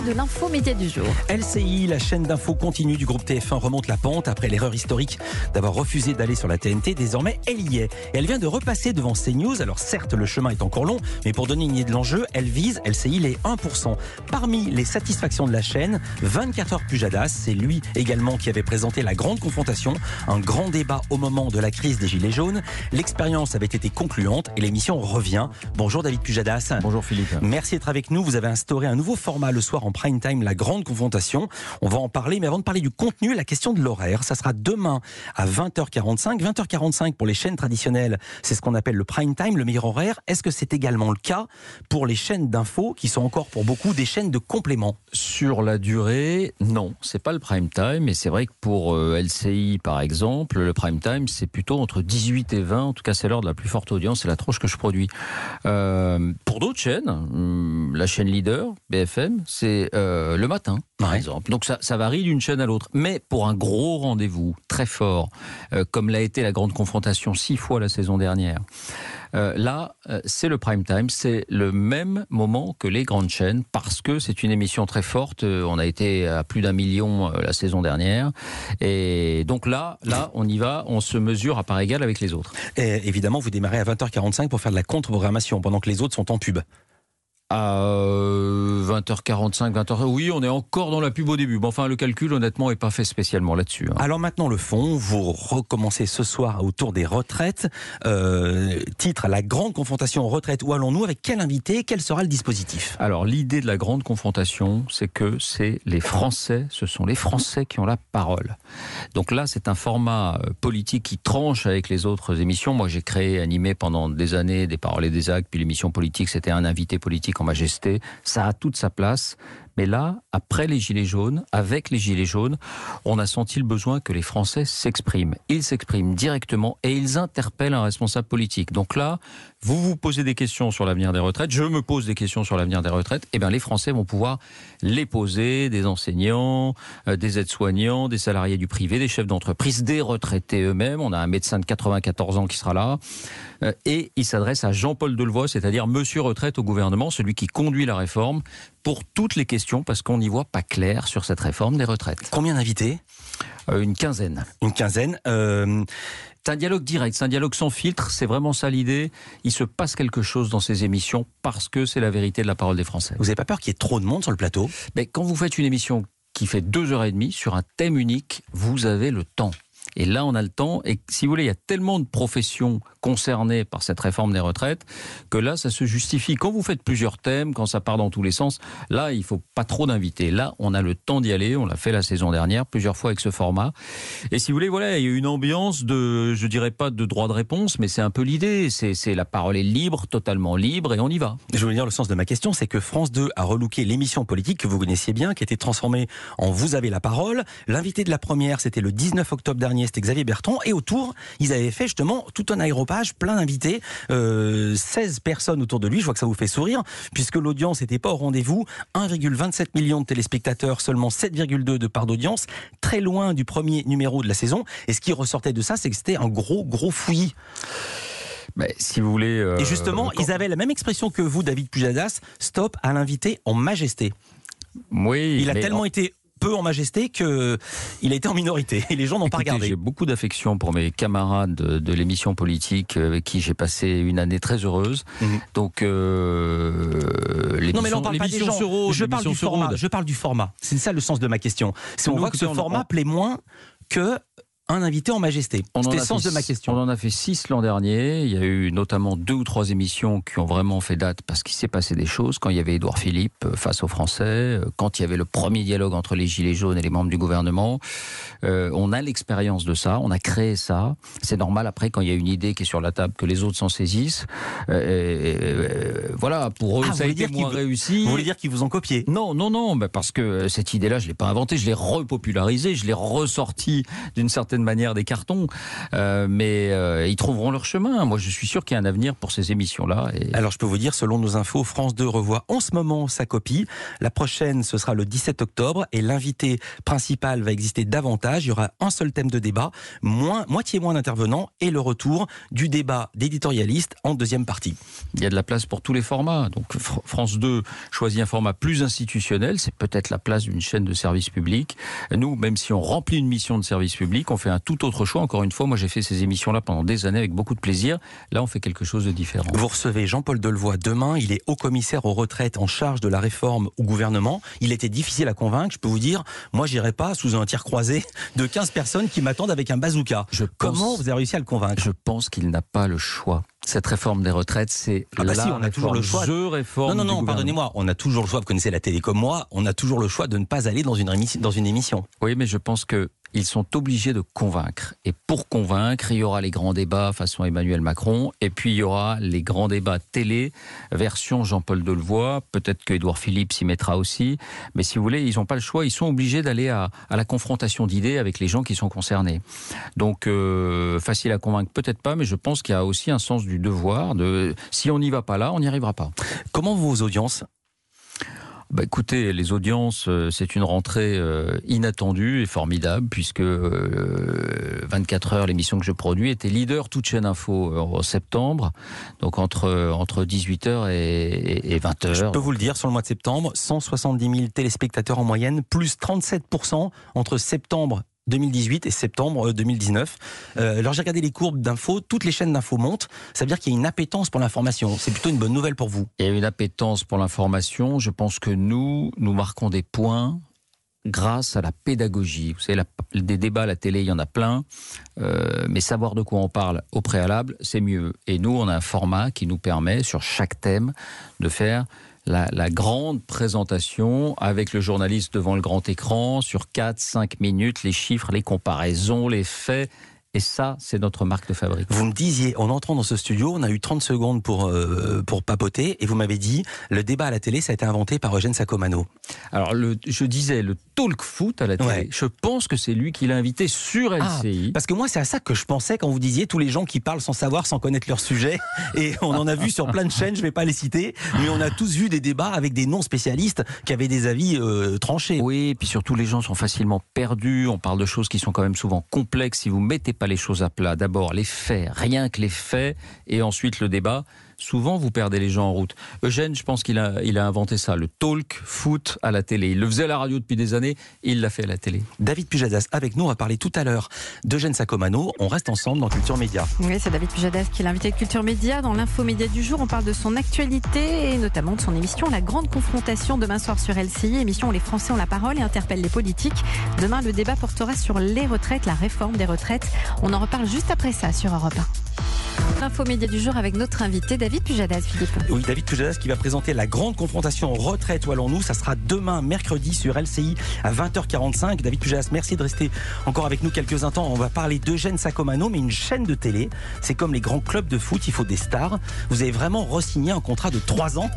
de l'info média du jour. LCI, la chaîne d'info continue du groupe TF1 remonte la pente après l'erreur historique d'avoir refusé d'aller sur la TNT. Désormais, elle y est. Et elle vient de repasser devant CNews. Alors certes, le chemin est encore long, mais pour donner une idée de l'enjeu, elle vise, LCI, les 1%. Parmi les satisfactions de la chaîne, 24 heures Pujadas, c'est lui également qui avait présenté la grande confrontation, un grand débat au moment de la crise des Gilets jaunes. L'expérience avait été concluante et l'émission revient. Bonjour David Pujadas. Bonjour Philippe. Merci d'être avec nous. Vous avez instauré un nouveau format le soir en prime time, la grande confrontation. On va en parler, mais avant de parler du contenu, la question de l'horaire. Ça sera demain à 20h45. 20h45 pour les chaînes traditionnelles, c'est ce qu'on appelle le prime time, le meilleur horaire. Est-ce que c'est également le cas pour les chaînes d'infos qui sont encore pour beaucoup des chaînes de complément? Sur la durée, non, c'est pas le prime time, mais c'est vrai que pour LCI par exemple, le prime time c'est plutôt entre 18 et 20, en tout cas c'est l'heure de la plus forte audience, c'est la tranche que je produis. Pour d'autres chaînes, la chaîne leader, BFM, c'est le matin par exemple, donc ça varie d'une chaîne à l'autre, mais pour un gros rendez-vous très fort, comme l'a été la grande confrontation 6 fois la saison dernière, là, c'est le prime time, c'est le même moment que les grandes chaînes, parce que c'est une émission très forte. On a été à plus d'1 million la saison dernière, et donc là, on y va, on se mesure à part égale avec les autres. Et évidemment, vous démarrez à 20h45 pour faire de la contre-programmation, pendant que les autres sont en pub. À 20h45, 20h... Oui, on est encore dans la pub au début. Bon, enfin, le calcul, honnêtement, n'est pas fait spécialement là-dessus. Alors maintenant, le fond, vous recommencez ce soir autour des retraites. Titre, la grande confrontation retraite. Où allons-nous? Avec quel invité? Quel sera le dispositif? Alors, l'idée de la grande confrontation, c'est que c'est les Français, ce sont les Français qui ont la parole. Donc là, c'est un format politique qui tranche avec les autres émissions. Moi, j'ai créé, animé pendant des années des Paroles et des Actes, puis l'émission politique, c'était un invité politique en majesté, ça a toute sa place. Mais là, après les Gilets jaunes, avec les Gilets jaunes, on a senti le besoin que les Français s'expriment. Ils s'expriment directement et ils interpellent un responsable politique. Donc là, vous vous posez des questions sur l'avenir des retraites, je me pose des questions sur l'avenir des retraites, et bien les Français vont pouvoir les poser, des enseignants, des aides-soignants, des salariés du privé, des chefs d'entreprise, des retraités eux-mêmes. On a un médecin de 94 ans qui sera là. Et il s'adresse à Jean-Paul Delevoye, c'est-à-dire Monsieur Retraite au gouvernement, celui qui conduit la réforme, pour toutes les questions, parce qu'on n'y voit pas clair sur cette réforme des retraites. Combien d'invités? Une quinzaine. Une quinzaine. C'est un dialogue direct, c'est un dialogue sans filtre, c'est vraiment ça l'idée. Il se passe quelque chose dans ces émissions parce que c'est la vérité de la parole des Français. Vous n'avez pas peur qu'il y ait trop de monde sur le plateau? Mais quand vous faites une émission qui fait 2h30 sur un thème unique, vous avez le temps. Et là, on a le temps. Et si vous voulez, il y a tellement de professions concernées par cette réforme des retraites que là, ça se justifie. Quand vous faites plusieurs thèmes, quand ça part dans tous les sens, là, il faut pas trop d'invités. Là, on a le temps d'y aller. On l'a fait la saison dernière, plusieurs fois avec ce format. Et si vous voulez, voilà, il y a une ambiance de, je dirais pas de droit de réponse, mais c'est un peu l'idée. C'est la parole est libre, totalement libre, et on y va. Je veux dire, le sens de ma question, c'est que France 2 a relooké l'émission politique que vous connaissiez bien, qui a été transformée en Vous avez la parole. L'invité de la première, c'était le 19 octobre dernier, c'était Xavier Bertrand, et autour, ils avaient fait justement tout un aéropage, plein d'invités, 16 personnes autour de lui. Je vois que ça vous fait sourire, puisque l'audience n'était pas au rendez-vous. 1,27 million de téléspectateurs, seulement 7,2 de part d'audience, très loin du premier numéro de la saison. Et ce qui ressortait de ça, c'est que c'était un gros fouillis. Mais si vous voulez... Et justement, ils avaient la même expression que vous, David Pujadas, stop à l'invité en majesté. Oui. Il a tellement été peu en majesté qu'il a été en minorité et les gens n'ont pas regardé. J'ai beaucoup d'affection pour mes camarades de l'émission politique avec qui j'ai passé une année très heureuse. Donc non, mais là on parle pas des gens. Je parle du format. C'est ça le sens de ma question. Si on voit que ce format plaît moins que un invité en majesté. C'était le sens de ma question. On en a fait 6 l'an dernier. Il y a eu notamment 2 ou 3 émissions qui ont vraiment fait date parce qu'il s'est passé des choses. Quand il y avait Édouard Philippe face aux Français, quand il y avait le premier dialogue entre les Gilets jaunes et les membres du gouvernement. On a l'expérience de ça, on a créé ça. C'est normal après quand il y a une idée qui est sur la table que les autres s'en saisissent. Voilà, pour eux ça a été moins réussi. Vous voulez dire qu'ils vous ont copié? Non, parce que cette idée-là, je ne l'ai pas inventée, je l'ai repopularisée, je l'ai ressortie d'une certaine certaine manière des cartons, mais ils trouveront leur chemin. Moi, je suis sûr qu'il y a un avenir pour ces émissions-là. Alors, je peux vous dire, selon nos infos, France 2 revoit en ce moment sa copie. La prochaine, ce sera le 17 octobre et l'invité principal va exister davantage. Il y aura un seul thème de débat, moitié moins d'intervenants et le retour du débat d'éditorialistes en deuxième partie. Il y a de la place pour tous les formats. Donc France 2 choisit un format plus institutionnel, c'est peut-être la place d'une chaîne de service public. Nous, même si on remplit une mission de service public, on fait un tout autre choix. Encore une fois, moi j'ai fait ces émissions-là pendant des années avec beaucoup de plaisir. Là, on fait quelque chose de différent. Vous recevez Jean-Paul Delevoye demain. Il est haut-commissaire aux retraites en charge de la réforme au gouvernement. Il était difficile à convaincre. Je peux vous dire, moi j'irai pas sous un tir croisé de 15 personnes qui m'attendent avec un bazooka. Comment vous avez réussi à le convaincre? Je pense qu'il n'a pas le choix. Cette réforme des retraites, c'est on a toujours le choix. Non, pardonnez-moi, on a toujours le choix, vous connaissez la télé comme moi, on a toujours le choix de ne pas aller dans une émission. Oui, mais je pense qu'ils sont obligés de convaincre. Et pour convaincre, il y aura les grands débats façon Emmanuel Macron, et puis il y aura les grands débats télé, version Jean-Paul Delevoye, peut-être qu'Édouard Philippe s'y mettra aussi, mais si vous voulez, ils n'ont pas le choix, ils sont obligés d'aller à la confrontation d'idées avec les gens qui sont concernés. Donc, facile à convaincre, peut-être pas, mais je pense qu'il y a aussi un sens du devoir, si on n'y va pas là, on n'y arrivera pas. Comment vos audiences ? Écoutez, les audiences, c'est une rentrée inattendue et formidable, puisque 24 heures, l'émission que je produis, était leader toute chaîne info en septembre, donc entre 18h et 20h. Je peux vous le dire, sur le mois de septembre, 170 000 téléspectateurs en moyenne, plus 37% entre septembre 2018 et septembre 2019. Alors j'ai regardé les courbes d'infos, toutes les chaînes d'infos montent, ça veut dire qu'il y a une appétence pour l'information. C'est plutôt une bonne nouvelle pour vous. Il y a une appétence pour l'information, je pense que nous marquons des points grâce à la pédagogie. Vous savez, des débats à la télé, il y en a plein, mais savoir de quoi on parle au préalable, c'est mieux. Et nous, on a un format qui nous permet, sur chaque thème, de faire la grande présentation avec le journaliste devant le grand écran sur 4-5 minutes, les chiffres, les comparaisons, les faits. Et ça, c'est notre marque de fabrique. Vous me disiez, en entrant dans ce studio, on a eu 30 secondes pour papoter, et vous m'avez dit, le débat à la télé, ça a été inventé par Eugène Sacomano. Alors, je disais, le talk foot à la télé, ouais. Je pense que c'est lui qui l'a invité sur LCI. Parce que moi, c'est à ça que je pensais quand vous disiez tous les gens qui parlent sans savoir, sans connaître leur sujet. Et on en a vu sur plein de chaînes, je ne vais pas les citer, mais on a tous vu des débats avec des non-spécialistes qui avaient des avis tranchés. Oui, et puis surtout, les gens sont facilement perdus. On parle de choses qui sont quand même souvent complexes. Si vous mettez pas les choses à plat, d'abord les faits, rien que les faits, et ensuite le débat, souvent vous perdez les gens en route. Eugène, je pense qu'il a inventé ça, le talk foot à la télé. Il le faisait à la radio depuis des années, il l'a fait à la télé. David Pujadas avec nous, on va parler tout à l'heure d'Eugène Sacomano. On reste ensemble dans Culture Média. Oui, c'est David Pujadas qui est l'invité de Culture Média. Dans l'info média du jour, on parle de son actualité et notamment de son émission La Grande Confrontation, demain soir sur LCI, émission où les Français ont la parole et interpellent les politiques. Demain, le débat portera sur les retraites, la réforme des retraites. On en reparle juste après ça sur Europe 1. L'info média du jour avec notre invité David Pujadas, Philippe. Oui, David Pujadas qui va présenter La Grande Confrontation retraite où allons-nous. Ça sera demain, mercredi, sur LCI à 20h45. David Pujadas, merci de rester encore avec nous quelques instants. On va parler d'Eugène Sacomano, mais une chaîne de télé, c'est comme les grands clubs de foot, il faut des stars. Vous avez vraiment re-signé un contrat de 3 ans.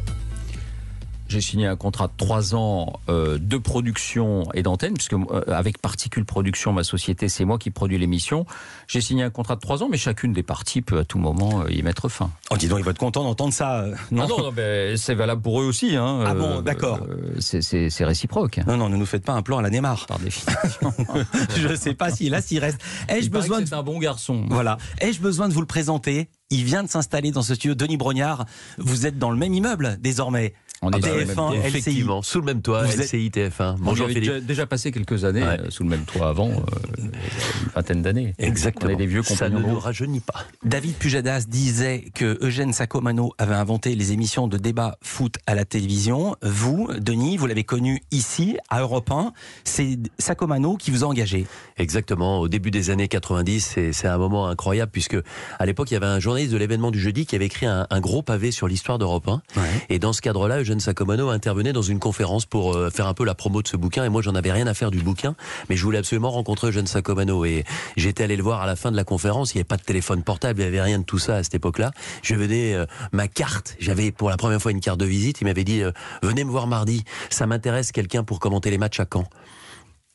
J'ai signé un contrat de 3 ans de production et d'antenne, puisque avec Particule Production, ma société, c'est moi qui produis l'émission. J'ai signé un contrat de 3 ans, mais chacune des parties peut à tout moment y mettre fin. Oh, dis donc, il va être content d'entendre ça. Non, mais c'est valable pour eux aussi. Hein. Ah bon, d'accord. C'est réciproque. Non, ne nous faites pas un plan à la Neymar. Par définition. Je ne sais pas s'il reste. C'est un bon garçon. Voilà. Ai-je besoin de vous le présenter ? Il vient de s'installer dans ce studio. Denis Brognard, vous êtes dans le même immeuble désormais. On est TF1, LCI. Effectivement, sous le même toit, LCI, TF1. Bonjour Philippe. Déjà passé quelques années sous le même toit avant, une vingtaine d'années. Exactement. On est des vieux compagnons. Ça ne nous rajeunit pas. David Pujadas disait que Eugène Sacomano avait inventé les émissions de débat foot à la télévision. Vous, Denis, vous l'avez connu ici, à Europe 1. C'est Sacomano qui vous a engagé. Exactement. Au début des années 90, c'est un moment incroyable puisque à l'époque, il y avait un journaliste de l'événement du jeudi qui avait écrit un gros pavé sur l'histoire d'Europe 1. Ouais. Et dans ce cadre-là, Eugène Sacomano intervenait dans une conférence pour faire un peu la promo de ce bouquin, et moi j'en avais rien à faire du bouquin, mais je voulais absolument rencontrer Eugène Sacomano, et j'étais allé le voir à la fin de la conférence. Il n'y avait pas de téléphone portable, il n'y avait rien de tout ça à cette époque-là. Je venais ma carte, j'avais pour la première fois une carte de visite. Il m'avait dit venez me voir mardi, ça m'intéresse quelqu'un pour commenter les matchs à Caen.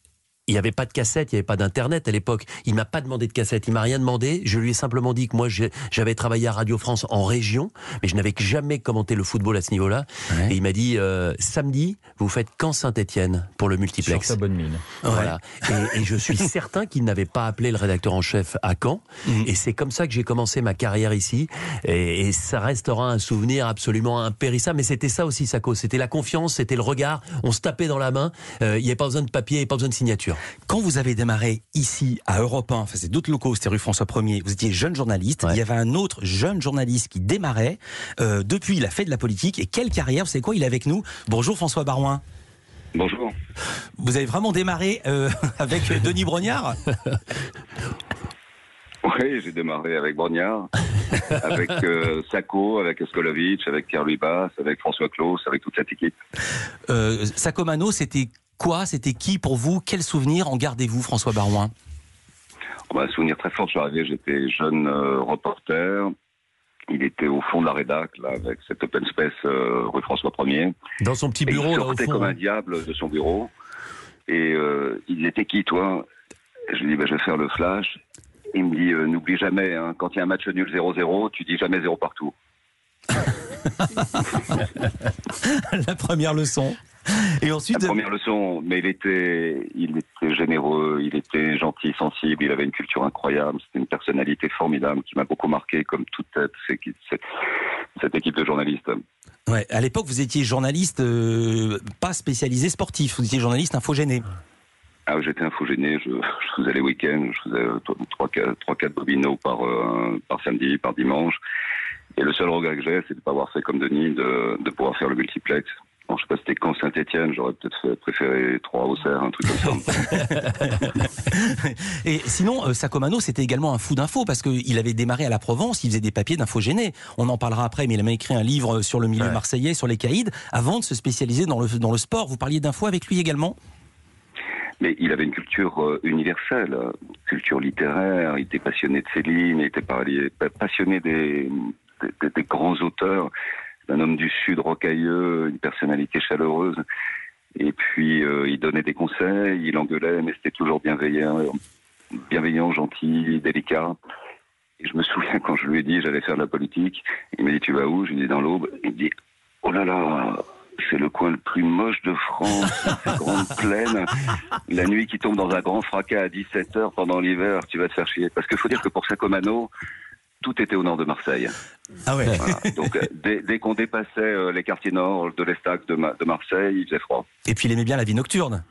il n'y avait pas de cassette, il n'y avait pas d'internet à l'époque. Il m'a pas demandé de cassette, il m'a rien demandé. Je lui ai simplement dit que moi j'avais travaillé à Radio France en région, mais je n'avais jamais commenté le football à ce niveau-là. Ouais. Et il m'a dit samedi, vous faites Caen Saint-Étienne pour le multiplex. Sur sa bonne mine. Voilà. Et je suis certain qu'il n'avait pas appelé le rédacteur en chef à Caen. Et c'est comme ça que j'ai commencé ma carrière ici. Et ça restera un souvenir absolument impérissable. Mais c'était ça aussi, Sako. C'était la confiance, c'était le regard. On se tapait dans la main. Il n'y avait pas besoin de papier, il n'y avait pas besoin de signature. Quand vous avez démarré ici, à Europe 1, enfin c'est d'autres locaux, c'était rue François 1er, vous étiez jeune journaliste. Ouais. Il y avait un autre jeune journaliste qui démarrait. Depuis, il a fait de la politique. Et quelle carrière, vous savez quoi, il est avec nous. Bonjour François Baroin. Bonjour. Vous avez vraiment démarré avec Denis Brognard? Oui, j'ai démarré avec Brognard, avec Sako, avec Oskolovic, avec Pierre-Louis Basse, avec François Claus, avec toute cette équipe. Sako Mano, c'était quoi? C'était qui pour vous? Quel souvenir en gardez-vous, François Baroin? Un souvenir très fort, je suis arrivé, j'étais jeune reporter. Il était au fond de la rédac, là, avec cet open space rue François 1er. Dans son petit bureau, là, au fond. Il sortait comme un diable de son bureau. Et il disait, t'es qui, toi? Je lui dis, je vais faire le flash. Il me dit, n'oublie jamais, hein, quand il y a un match nul 0-0, tu dis jamais 0 partout. La première leçon. Et ensuite, la première leçon, mais il était généreux, il était gentil, sensible, il avait une culture incroyable, c'était une personnalité formidable qui m'a beaucoup marqué, comme toute cette équipe de journalistes. Ouais, à l'époque, vous étiez journaliste pas spécialisé sportif, vous étiez journaliste infogéné. Ah, j'étais infogéné, je faisais les week-ends, je faisais 3-4 bobineaux par samedi, par dimanche. Et le seul regret que j'ai, c'est de ne pas avoir fait comme Denis, de pouvoir faire le multiplex. Bon, je ne sais pas si c'était Caen Saint-Étienne, j'aurais peut-être préféré 3 Auxerre, un truc comme ça. Et sinon, Sako Mano, c'était également un fou d'infos, parce qu'il avait démarré à la Provence, il faisait des papiers d'infogénés. On en parlera après, mais il a même écrit un livre sur le milieu marseillais, sur les caïds, avant de se spécialiser dans le sport. Vous parliez d'infos avec lui également? Mais il avait une culture universelle, culture littéraire, il était passionné de Céline, il était passionné des grands auteurs. Un homme du Sud rocailleux, une personnalité chaleureuse. Et puis, il donnait des conseils, il engueulait, mais c'était toujours bienveillant, gentil, délicat. Et je me souviens quand je lui ai dit j'allais faire de la politique, il m'a dit tu vas où? Je lui ai dit dans l'Aube. Il me dit oh là là, c'est le coin le plus moche de France, cette grande plaine. La nuit qui tombe dans un grand fracas à 17h pendant l'hiver, tu vas te faire chier. Parce qu'il faut dire que pour Sako Mano, tout était au nord de Marseille. Ah ouais. Voilà. Donc dès qu'on dépassait les quartiers nord de l'Estac de Marseille, il faisait froid. Et puis il aimait bien la vie nocturne.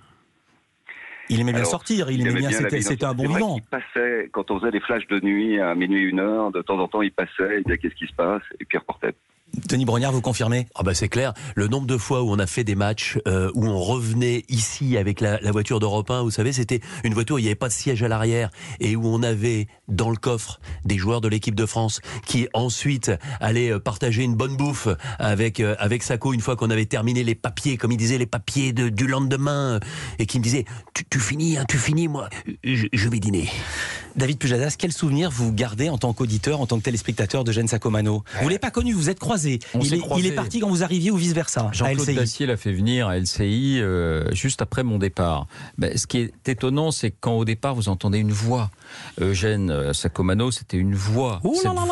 Il aimait bien sortir, il aimait bien c'était un bon vivant. Il passait, quand on faisait des flashs de nuit à minuit, 1h, de temps en temps il passait, il disait qu'est-ce qui se passe, et puis il reportait. Denis Brognard, vous confirmez? Ah bah c'est clair. Le nombre de fois où on a fait des matchs où on revenait ici avec la voiture d'Europe 1, vous savez, c'était une voiture où il n'y avait pas de siège à l'arrière et où on avait dans le coffre des joueurs de l'équipe de France qui ensuite allaient partager une bonne bouffe avec Sako une fois qu'on avait terminé les papiers, comme il disait, les papiers du lendemain, et qui me disait tu finis, moi je vais dîner. David Pujadas, quel souvenir vous gardez en tant qu'auditeur, en tant que téléspectateur de Sako Mano? Vous ne l'avez pas connu, vous êtes croisés. Il est parti quand vous arriviez ou vice-versa. Jean-Claude Dacier l'a fait venir à LCI juste après mon départ. Ce qui est étonnant, c'est que quand au départ vous entendez une voix. Eugène Sako Mano, c'était une voix.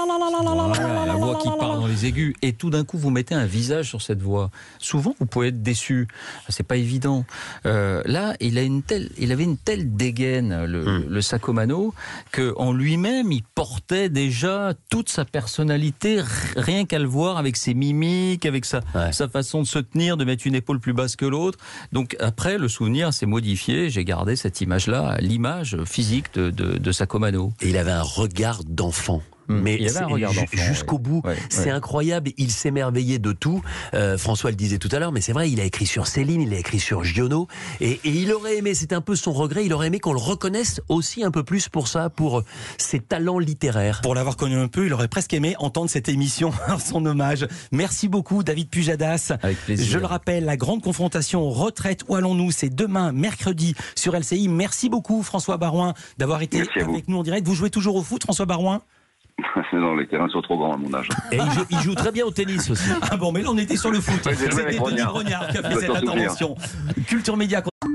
La voix qui part dans les aigus. Et tout d'un coup, vous mettez un visage sur cette voix. Souvent, vous pouvez être déçu. C'est pas évident. Là, il avait une telle dégaine, le Sako Mano, qu'en lui-même, il portait déjà toute sa personnalité, rien qu'à le voir avec ses mimiques, avec sa façon de se tenir, de mettre une épaule plus basse que l'autre. Donc après, le souvenir s'est modifié. J'ai gardé cette image-là, l'image physique de Sako Mano. Et il avait un regard d'enfant. Mais jusqu'au bout, c'est incroyable. Il s'émerveillait de tout. François le disait tout à l'heure, mais c'est vrai, il a écrit sur Céline, il a écrit sur Giono, et il aurait aimé, c'est un peu son regret, il aurait aimé qu'on le reconnaisse aussi un peu plus pour ça, pour ses talents littéraires. Pour l'avoir connu un peu, il aurait presque aimé entendre cette émission en son hommage. Merci beaucoup, David Pujadas. Avec plaisir. Je le rappelle, la grande confrontation retraite, où allons-nous? C'est demain, mercredi, sur LCI. Merci beaucoup, François Baroin, d'avoir été avec nous en direct. Vous jouez toujours au foot, François Baroin? Non, les terrains sont trop grands à mon âge. Et il joue très bien au tennis aussi. Ah bon, mais là on était sur le foot. C'était Denis Brognard qui a fait cette intervention. Culture Média.